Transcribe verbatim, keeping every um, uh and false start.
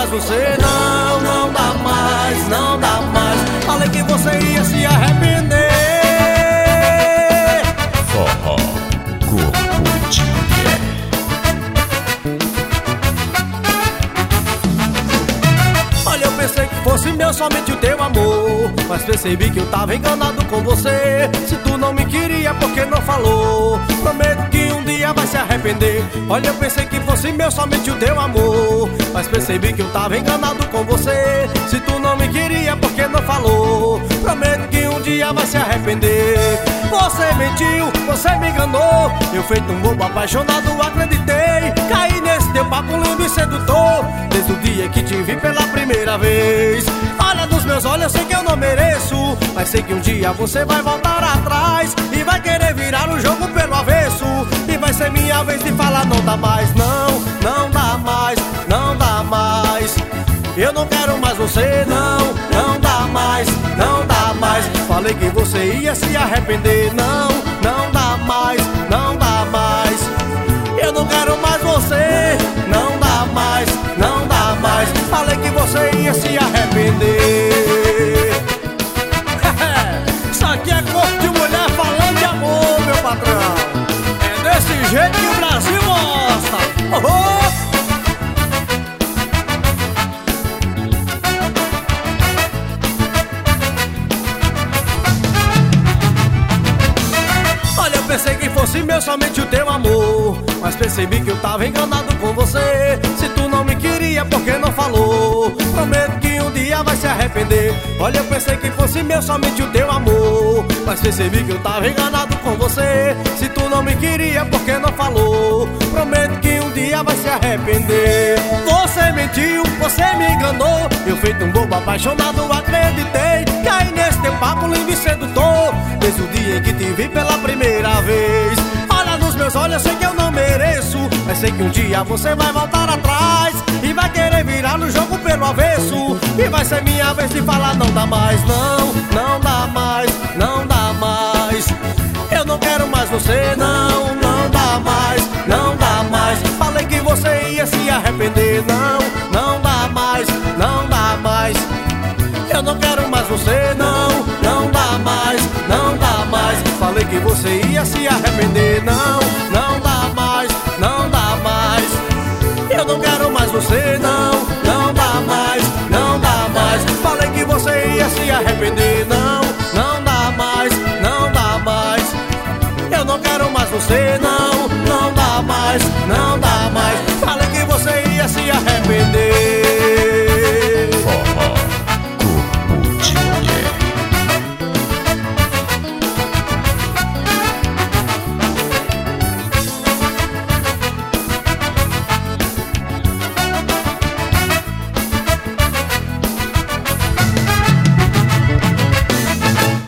mais você. Não, não dá mais, não dá mais. Falei que você ia se arrepender. Forró, corpo de mulher. Olha, eu pensei que fosse meu somente o teu amor, mas percebi que eu tava enganado com você. Se tu não me queria, por que não falou? Prometo que um dia vai se arrepender. Olha, eu pensei que fosse meu somente o teu amor, mas percebi que eu tava enganado com você. Se tu não me queria, por que não falou? Prometo que um dia vai se arrepender. Você mentiu, você me enganou. Eu feito um bobo apaixonado, acreditei. Caí nesse teu papo lindo e sedutor, desde o dia que te vi pela primeira vez. Olha nos meus olhos, eu sei que eu não mereço, mas sei que um dia você vai voltar atrás e vai querer virar o jogo pelo avesso. E vai ser minha vez de falar não dá mais. Não, não dá mais, não dá mais. Eu não quero mais você. Não, não dá mais, não dá mais. Falei que você ia se arrepender. Não, não dá mais, não dá mais. Eu não quero mais você. Não dá mais, não dá mais. Falei que você ia se arrepender. Isso aqui é corpo de mulher falando de amor, meu patrão. É desse jeito que o Brasil gosta. Oh, oh. Pensei que fosse meu somente o teu amor, mas percebi que eu tava enganado com você. Se tu não me queria, por que não falou? Prometo que um dia vai se arrepender. Olha, eu pensei que fosse meu somente o teu amor, mas percebi que eu tava enganado com você. Se tu não me queria, por que não falou? Prometo que um dia vai se arrepender. Você mentiu, você me enganou. Eu feito um bobo apaixonado, acreditei. Caí nesse teu papo lindo e sedutor, desde o dia em que te vi pela primeira vez. Olha nos meus olhos, eu sei que eu não mereço, mas sei que um dia você vai voltar atrás e vai querer virar no jogo pelo avesso. E vai ser minha vez de falar não dá mais. Não, não dá mais, não dá mais. Eu não quero mais você. Não, não dá mais, não dá mais. Falei que você ia se arrepender. Não, não dá mais, não dá mais. Eu não quero mais você. Não, não dá mais, não dá mais. Falei que você ia se arrepender. Não, não dá mais, não dá mais. Eu não quero mais você. Não, não dá mais, não dá mais. Falei que você ia se arrepender. Não, não dá mais, não dá mais. Eu não quero mais você. Não, não dá mais, não dá mais.